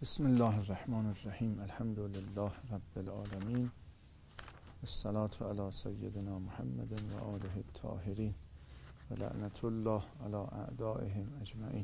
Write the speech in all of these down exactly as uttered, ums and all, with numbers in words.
بسم الله الرحمن الرحیم. الحمد لله رب العالمین، الصلاة علی سیدنا محمد و آله الطاهرین و لعنت الله علی اعدائهم اجمعین.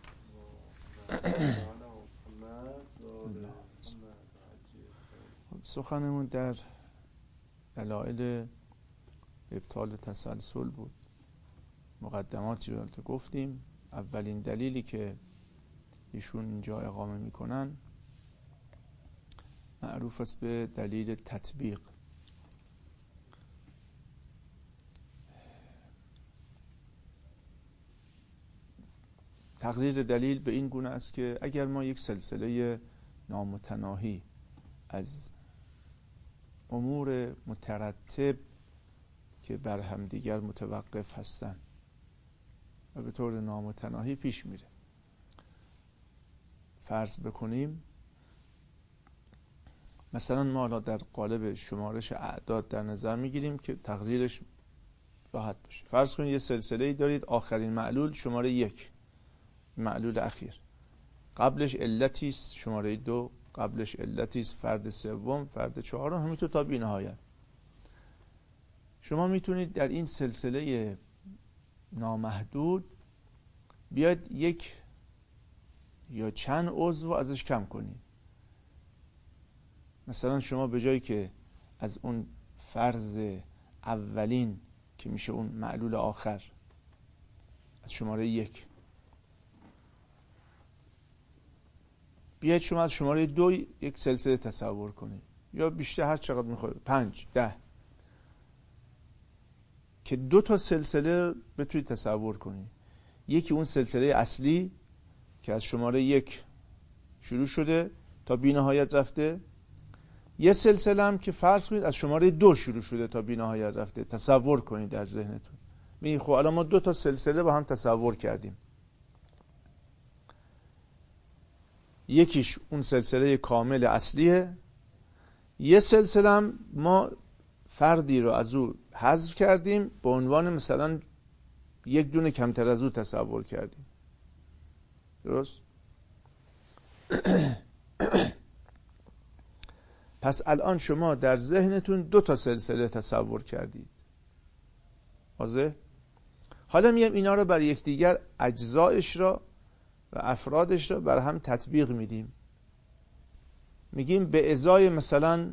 سخنمون در دلایل ابطال تسلسل بود. مقدماتی رو گفتیم. اولین دلیلی که ایشون اینجا اقامه میکنن معروف است به دلیل تطبیق. تقریر دلیل به این گونه است که اگر ما یک سلسله نامتناهی از امور مترتب که بر هم دیگر متوقف هستند و به طور نامتناهی پیش میره فرض بکنیم، مثلا ما الان در قالب شمارش اعداد در نظر میگیریم که تقدیرش راحت باشه. فرض کنید یه سلسله‌ای دارید، آخرین معلول شماره یک، معلول اخیر، قبلش علتی است شماره دو، قبلش علتی است فرد سوم، فرد چهارم، همینطور تا بی‌نهایت. شما میتونید در این سلسله نامحدود بیاید یک یا چند عضو ازش کم کنید. مثلا شما به جایی که از اون فرض اولین که میشه اون معلول آخر از شماره یک، بیاید شما از شماره دو یک سلسله تصور کنید، یا بیشتر هر چقدر میخواید، پنج، ده، که دو تا سلسله بتونید تصور کنید. یکی اون سلسله اصلی که از شماره یک شروع شده تا بی نهایت رفته، یه سلسله هم که فرض کنید از شماره دو شروع شده تا بی نهایت رفته. تصور کنید در ذهنتون. میگید خب الان ما دو تا سلسله با هم تصور کردیم. یکیش اون سلسله کامل اصلیه، یه سلسله هم ما فردی رو از او حذف کردیم، به عنوان مثلا یک دونه کمتر از او تصور کردیم. درست؟ پس الان شما در ذهنتون دو تا سلسله تصور کردید. واضح؟ حالا میام اینا رو بر یکدیگر اجزایش را و افرادش را بر هم تطبیق میدیم. میگیم به ازای مثلا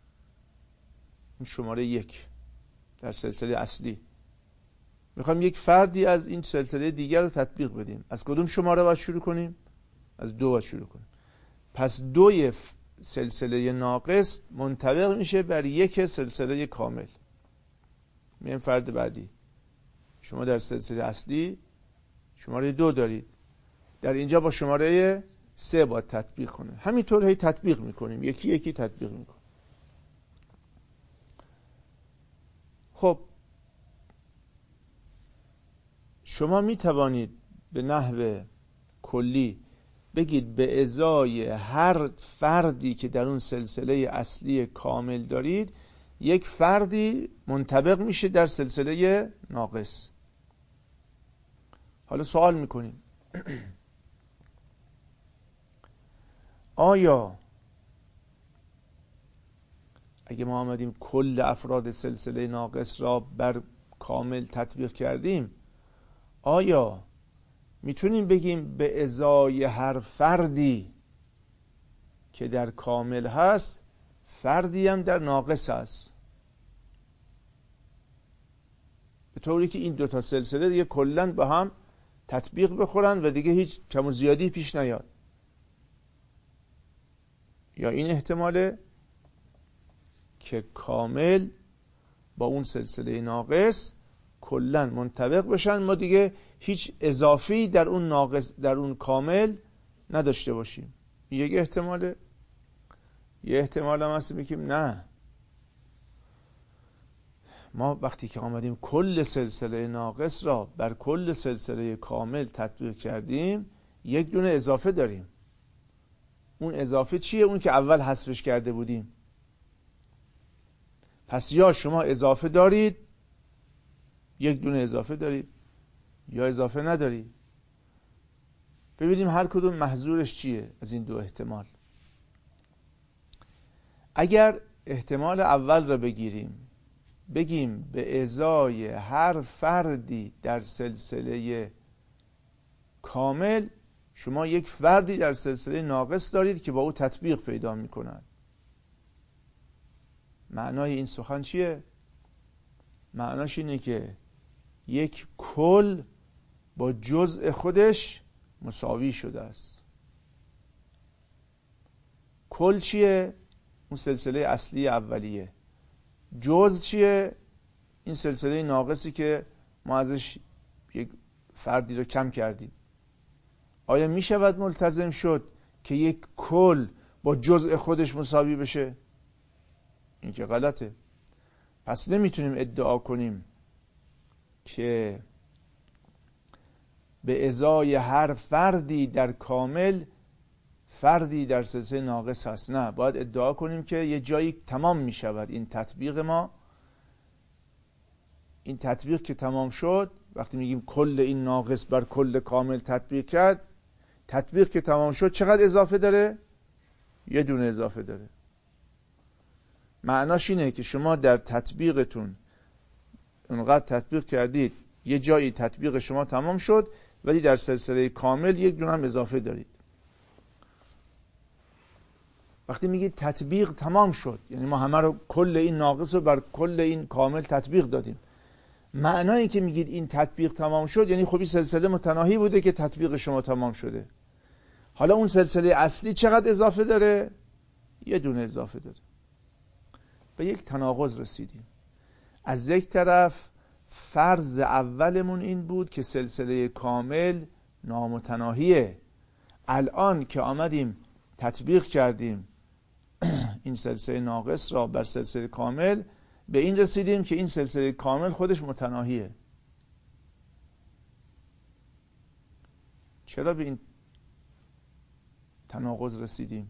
شماره یک در سلسله اصلی میخوایم یک فردی از این سلسله دیگر رو تطبیق بدیم. از کدوم شماره باید شروع کنیم؟ از دو باید شروع کنیم. پس دوی سلسله ناقص منطبق میشه بر یک سلسله کامل. میگیم فرد بعدی، شما در سلسله اصلی شماره دو دارید، در اینجا با شماره سه باید تطبیق کنه. همینطور هی تطبیق میکنیم، یکی یکی تطبیق میکنیم. خب شما میتوانید به نحو کلی بگید به ازای هر فردی که در اون سلسله اصلی کامل دارید، یک فردی منطبق میشه در سلسله ناقص. حالا سوال میکنیم آیا اگه ما آمدیم کل افراد سلسله ناقص را بر کامل تطبیق کردیم، آیا میتونیم بگیم به ازای هر فردی که در کامل هست فردی هم در ناقص هست، به طوری که این دوتا سلسله دیگه کلن با هم تطبیق بخورن و دیگه هیچ کم و زیادی پیش نیاد؟ یا این احتماله که کامل با اون سلسله ناقص کلن منطبق بشن، ما دیگه هیچ اضافی در اون ناقص در اون کامل نداشته باشیم؟ یک احتماله. یه احتمال هم هست میگیم نه، ما وقتی که آمدیم کل سلسله ناقص را بر کل سلسله کامل تطبیق کردیم، یک دونه اضافه داریم. اون اضافه چیه؟ اون که اول حذفش کرده بودیم. پس یا شما اضافه دارید، یک دونه اضافه دارید، یا اضافه ندارید. ببینیم هر کدوم محظورش چیه از این دو احتمال. اگر احتمال اول را بگیریم، بگیم به ازای هر فردی در سلسله کامل شما یک فردی در سلسله ناقص دارید که با او تطبیق پیدا می کند. معنای این سخن چیه؟ معناش اینه که یک کل با جزء خودش مساوی شده است. کل چیه؟ اون سلسله اصلی اولیه. جزء چیه؟ این سلسله ناقصی که ما ازش یک فردی رو کم کردیم. آیا می شود ملتزم شد که یک کل با جزء خودش مساوی بشه؟ این که غلطه. پس نمیتونیم ادعا کنیم که به ازای هر فردی در کامل فردی در سلسله ناقص هست. نه، باید ادعا کنیم که یه جایی تمام می شود این تطبیق ما. این تطبیق که تمام شد، وقتی میگیم کل این ناقص بر کل کامل تطبیق کرد، تطبیق که تمام شد چقدر اضافه داره؟ یه دونه اضافه داره. معناش اینه که شما در تطبیقتون اونقدر تطبیق کردید، یه جایی تطبیق شما تمام شد، ولی در سلسله کامل یک دونه هم اضافه دارید. وقتی میگید تطبیق تمام شد، یعنی ما همه رو کل این ناقص رو بر کل این کامل تطبیق دادیم. معنایی که میگید این تطبیق تمام شد یعنی خب این سلسله متناهی بوده که تطبیق شما تمام شده. حالا اون سلسله اصلی چقدر اضافه داره؟ یه دونه اضافه داره. به یک تناقض رسیدیم. از یک طرف فرض اولمون این بود که سلسله کامل نامتناهیه. الان که آمدیم تطبیق کردیم این سلسله ناقص را بر سلسله کامل، به این رسیدیم که این سلسله کامل خودش متناهیه. چرا به این تناقض رسیدیم؟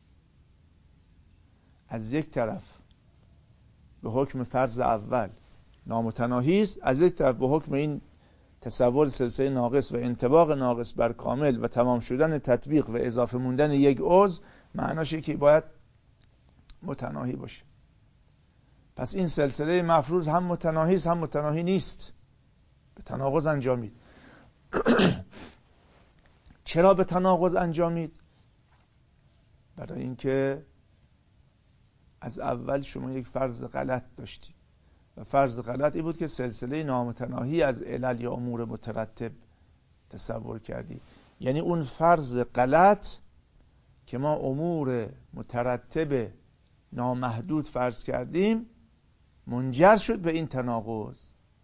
از یک طرف به حکم فرض اول نامتناهی است، از یک طرف به حکم این تصور سلسله ناقص و انطباق ناقص بر کامل و تمام شدن تطبیق و اضافه موندن یک عضو، معناشه که باید متناهی باشه. پس این سلسله مفروض هم متناهی است هم متناهی نیست، به تناقض انجامید. چرا به تناقض انجامید؟ برای اینکه از اول شما یک فرض غلط داشتید و فرض غلط این بود که سلسله نامتناهی از علل یا امور مترتب تصور کردید. یعنی اون فرض غلط که ما امور مترتب نامحدود فرض کردیم منجر شد به این تناقض.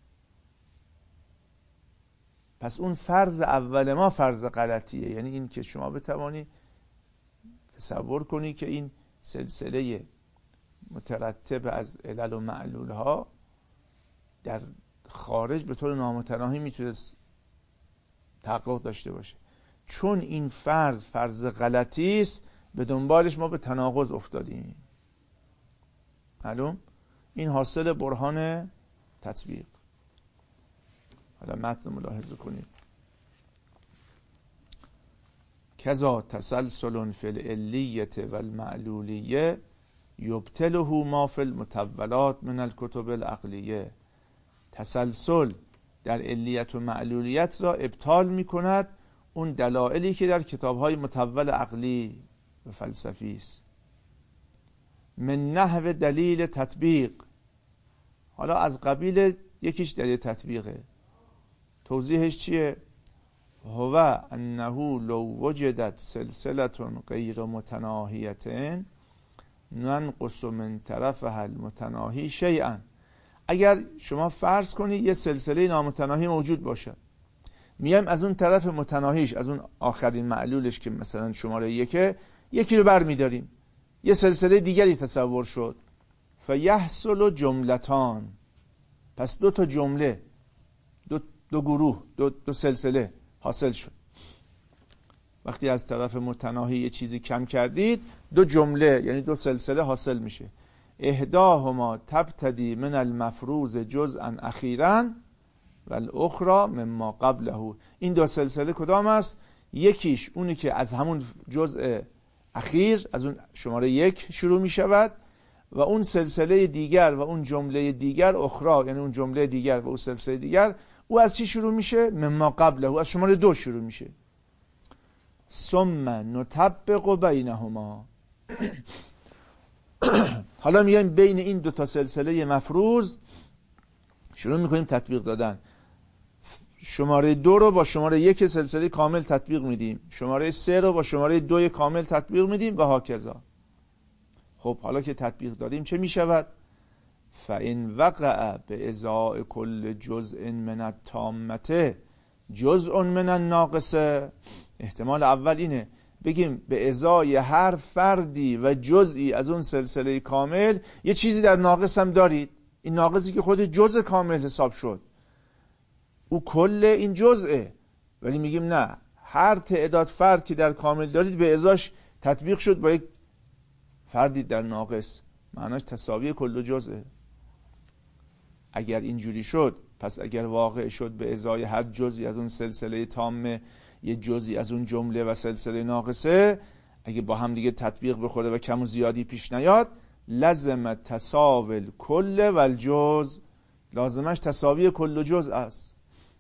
پس اون فرض اول ما فرض غلطیه، یعنی این که شما بتوانی تصور کنی که این سلسله مترتب از علل و معلول ها در خارج به طور نامتناهی میتونه تحقق داشته باشه. چون این فرض فرض غلطی است، به دنبالش ما به تناقض افتادیم. معلوم؟ این حاصل برهان تطبیق. حالا متن ملاحظه کنید. کذا تسلسل فی العلیه و المعلولیه یبطله ما فی المتولات من الکتب العقلیه. تسلسل در علیت و معلولیت را ابطال می کند اون دلایلی که در کتاب‌های متول عقلی و فلسفی است. من نحو دلیل تطبیق. حالا از قبیل یکیش دلیل تطبیقه. توضیحش چیه؟ هو انه لو وجدت سلسله غیر متناهیه ننقص من طرفها المتناهی شیئا. اگر شما فرض کنید یه سلسله نامتناهی موجود باشه، میایم از اون طرف متناهیش، از اون آخرین معلولش که مثلا شماره یکه، یکی رو بر میداریم، یه سلسله دیگری تصور شد. فیحصل جملتان. پس دو تا جمله، دو, دو گروه، دو, دو سلسله حاصل شد. وقتی از طرف متناهی یه چیزی کم کردید، دو جمله یعنی دو سلسله حاصل میشه. احداهما تبتدی من المفروض جزءا اخیرا و الاخرى مما قبله. این دو سلسله کدام است؟ یکیش اونی که از همون جزء اخیر، از اون شماره یک شروع می شود و اون سلسله دیگر و اون جمله دیگر اخرى، یعنی اون جمله دیگر و اون سلسله دیگر، او از چی شروع میشه؟ مما قبله، او از شماره دو شروع میشه. ثم نطبق بینهما. حالا میایم بین این دو تا سلسله مفروض شروع میکنیم تطبیق دادن. شماره دو رو با شماره یک سلسله کامل تطبیق میدیم، شماره سه رو با شماره دو کامل تطبیق میدیم و هاکذا. خب حالا که تطبیق دادیم چه میشود؟ فَإِنْ وَقَعَ بِإِزَاءِ كُلِّ جُزْءٍ مِنَ التَّامَّةِ جُزْءٌ مِنَ النَّاقِصِ. احتمال اول اینه بگیم به ازای هر فردی و جزئی از اون سلسله کامل یه چیزی در ناقص هم دارید. این ناقصی که خود جزء کامل حساب شد، او کل این جزئه، ولی میگیم نه، هر تعداد فرد که در کامل دارید به ازاش تطبیق شد با یک فردی در ناقص، معناش تساوی کل جزئه. اگر اینجوری شد، پس اگر واقع شد به ازای هر جزئی از اون سلسله تامه یه جزئی از اون جمله و سلسله ناقصه، اگه با هم دیگه تطبیق بخوره و کم و زیادی پیش نیاد، لازم تساوی کل و الجزء، لازمش تساوی کل و جزء است.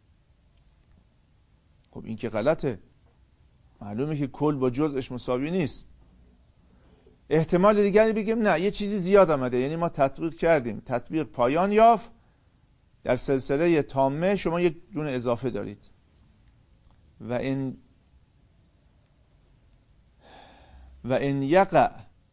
خب این که غلطه، معلومه که کل با جزءش مساوی نیست. احتمال دیگری بگیم نه، یه چیزی زیاد آمده، یعنی ما تطبیق کردیم، تطبیق پایان یافت، در سلسله تامه شما یک دونه اضافه دارید. و این و این یقع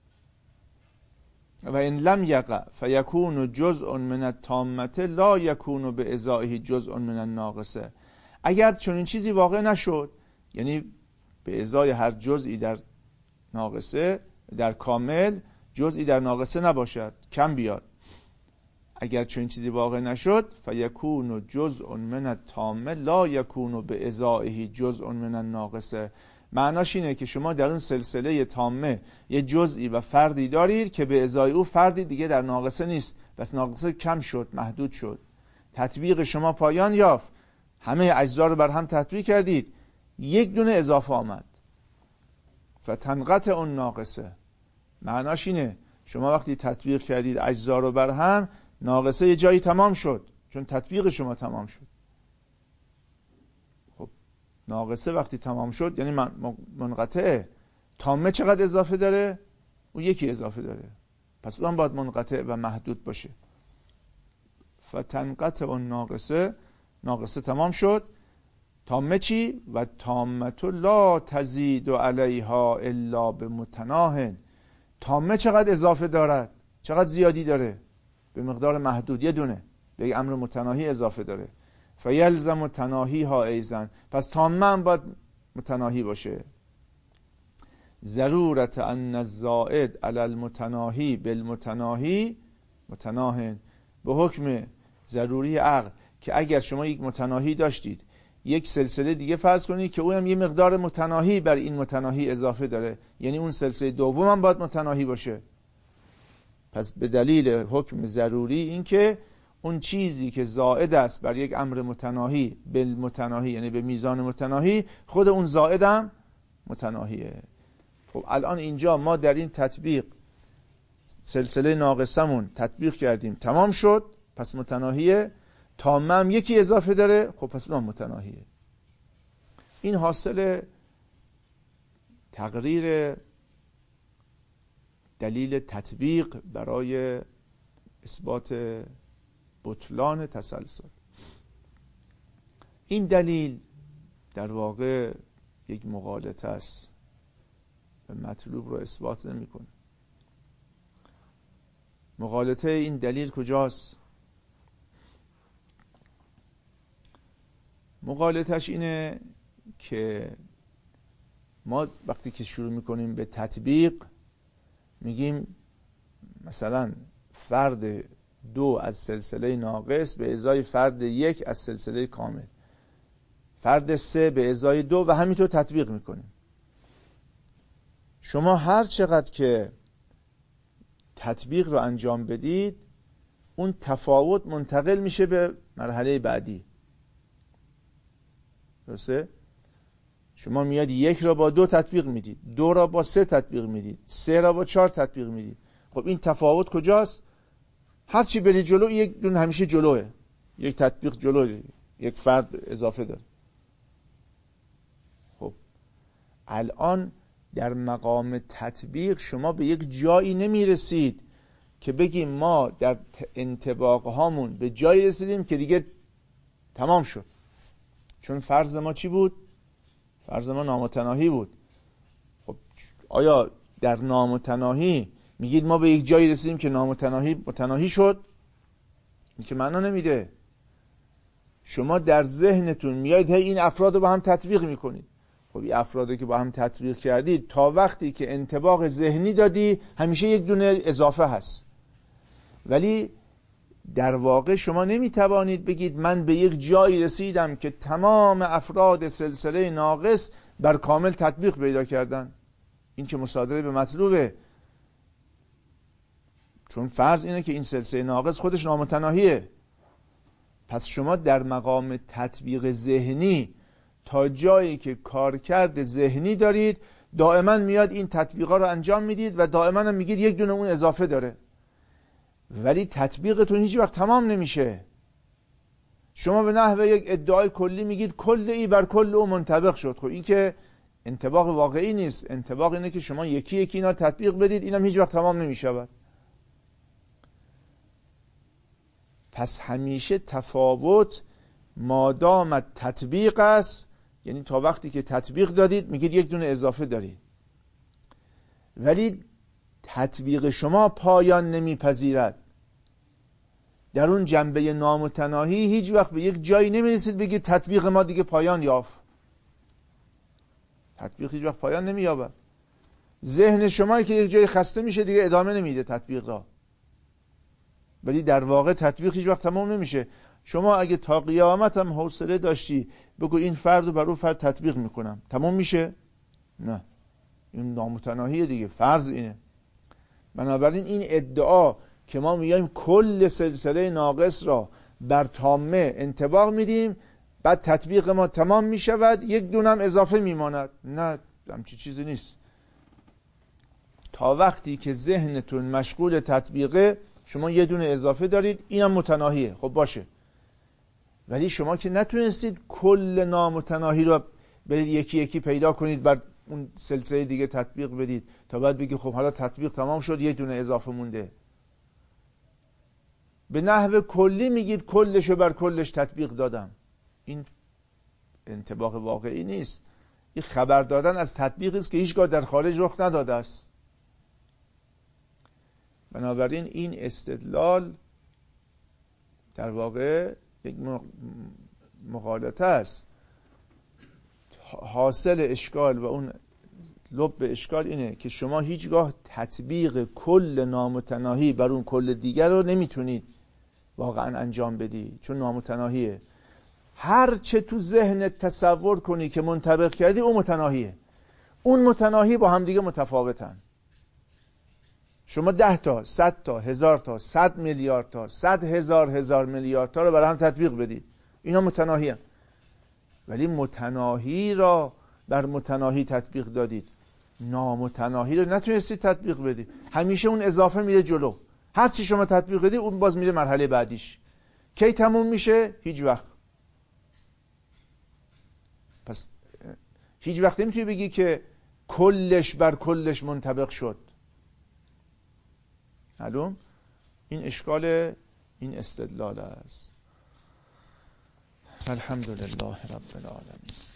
و این لم یقع فیکون جزء من التامه لا یکون به ازائه جزء من الناقصه. اگر چون این چیزی واقع نشد، یعنی به ازای هر جزئی در ناقصه در کامل جزئی در ناقصه نباشد، کم بیاد، اگر چون این چیزی واقع نشد، فیکون جزء من التامه لا یکون به ازائه جزء من الناقصه. معناش اینه که شما در اون سلسله تامه یه جزئی و فردی دارید که به ازای او فردی دیگه در ناقصه نیست، بس ناقصه کم شد، محدود شد. تطبیق شما پایان یافت، همه اجزا رو بر هم تطبیق کردید، یک دونه اضافه آمد، فتنقطع اون ناقصه. معناش اینه شما وقتی تطبیق کردید اجزا رو بر هم، ناقصه یه جایی تمام شد، چون تطبیق شما تمام شد. خب ناقصه وقتی تمام شد یعنی منقطعه. تامه چقدر اضافه داره؟ اون یکی اضافه داره، پس اون باید منقطع و محدود باشه. فتنقطع اون ناقصه، ناقصه تمام شد. تامه چی؟ و تامه لا تزید علیها الا بمتناه. تامه چقدر اضافه دارد؟ چقدر زیادی داره؟ به مقدار محدود، یه دونه، به یک امر متناهی اضافه داره. فیلزم تناهی ها ایزن، پس تامه هم باید متناهی باشه. ضرورت ان الزائد علی المتناهی بالمتناهی متناهن. به حکم ضروری عقل که اگر شما یک متناهی داشتید، یک سلسله دیگه فرض کنید که اونم یه مقدار متناهی بر این متناهی اضافه داره، یعنی اون سلسله دوم هم باید متناهی باشه. پس به دلیل حکم ضروری این که اون چیزی که زائد است بر یک امر متناهی بالمتناهی، یعنی به میزان متناهی، خود اون زائد هم متناهیه. خب الان اینجا ما در این تطبیق سلسله ناقصمون تطبیق کردیم، تمام شد، پس متناهیه. تامه هم یکی اضافه داره، خب پس اون هم متناهیه. این حاصل تقریر دلیل تطبیق برای اثبات بطلان تسلسل. این دلیل در واقع یک مغالطه است و مطلوب رو اثبات نمی‌کنه. مغالطه این دلیل کجاست؟ مغالطش اینه که ما وقتی که شروع میکنیم به تطبیق میگیم مثلا فرد دو از سلسله ناقص به ازای فرد یک از سلسله کامل، فرد سه به ازای دو، و همینطور تطبیق میکنیم. شما هر چقدر که تطبیق رو انجام بدید، اون تفاوت منتقل میشه به مرحله بعدی. درسته؟ شما میاد یک را با دو تطبیق میدید، دو را با سه تطبیق میدید، سه را با چهار تطبیق میدید. خب این تفاوت کجاست؟ هر چی بری جلو یک دون همیشه جلوه، یک تطبیق جلوه، یک فرد اضافه داره. خب الان در مقام تطبیق شما به یک جایی نمیرسید که بگیم ما در انطباق هامون به جایی رسیدیم که دیگه تمام شد. چون فرض ما چی بود؟ فرض ما نامتناهی بود. خب آیا در نامتناهی میگید ما به یک جایی رسیدیم که نامتناهی متناهی شد؟ این که معنا نمیده. شما در ذهنتون میایید هی این افراد رو با هم تطبیق میکنید. خب این افرادی که با هم تطبیق کردید تا وقتی که انطباق ذهنی دادی همیشه یک دونه اضافه هست. ولی در واقع شما نمیتوانید بگید من به یک جایی رسیدم که تمام افراد سلسله ناقص بر کامل تطبیق پیدا کردن. این که مصادره به مطلوبه. چون فرض اینه که این سلسله ناقص خودش نامتناهیه. پس شما در مقام تطبیق ذهنی تا جایی که کارکرد ذهنی دارید دائما میاد این تطبیقا رو انجام میدید و دائما هم میگید یک دونه اون اضافه داره. ولی تطبیقتون هیچ وقت تمام نمیشه. شما به نحوه یک ادعای کلی میگید کل ای بر کل او منطبق شد. خب این که انطباق واقعی نیست. انطباق اینه که شما یکی یکی اینا تطبیق بدید، اینم هیچ وقت تمام نمیشود. پس همیشه تفاوت مادام تطبیق است، یعنی تا وقتی که تطبیق دادید میگید یک دونه اضافه دارید. ولی تطبیق شما پایان نمیپذیرد. در اون جنبه نامتناهی هیچ وقت به یک جایی نمیرسید بگید تطبیق ما دیگه پایان یافت. تطبیق هیچ وقت پایان نمییابد. ذهن شما که یک جایی خسته میشه دیگه ادامه نمیده تطبیق را. ولی در واقع تطبیق هیچ وقت تمام نمیشه. شما اگه تا قیامت هم حوصله داشتی بگو این فرد رو بر اون فرد تطبیق میکنم، تمام میشه؟ نه، این نامتناهیه دیگه. فرض اینه. بنابراین این ادعا که ما میایم کل سلسله ناقص را بر تامه انطباق میدیم بعد تطبیق ما تمام میشود یک دونم اضافه میماند، نه، همچی چیزی نیست. تا وقتی که ذهنتون مشغول تطبیقه شما یه دونه اضافه دارید، اینم متناهیه. خب باشه. ولی شما که نتونستید کل نامتناهی رو برید یکی یکی پیدا کنید بر اون سلسله دیگه تطبیق بدید تا بعد بگی خب حالا تطبیق تمام شد یه دونه اضافه مونده. به نحو کلی میگید کلشو بر کلش تطبیق دادم. این انطباق واقعی نیست. این خبر دادن از تطبیقی است که هیچگاه در خارج رخ نداده است. بنابراین این استدلال در واقع یک مغالطه است. حاصل اشکال و اون لب اشکال اینه که شما هیچگاه تطبیق کل نامتناهی بر اون کل دیگر رو نمیتونید واقعا انجام بدی، چون نامتناهیه. هر چه تو ذهنت تصور کنی که منطبق کردی اون متناهیه. اون متناهی با هم دیگه متفاوتن. شما ده تا، صد تا، هزار تا، صد میلیارد تا، صد هزار هزار میلیارد تا رو برای هم تطبیق بدید، اینا متناهی هستند. ولی متناهی را بر متناهی تطبیق دادید، نامتناهی رو نتونستید تطبیق بدید. همیشه اون اضافه میره جلو. هر چی شما تطبیق بدید اون باز میره مرحله بعدیش. کی تموم میشه؟ هیچ وقت. پس هیچ وقت نمیتونی بگی که کلش بر کلش منطبق شد. معلوم؟ این اشکال این استدلال است. الحمدلله رب العالمین.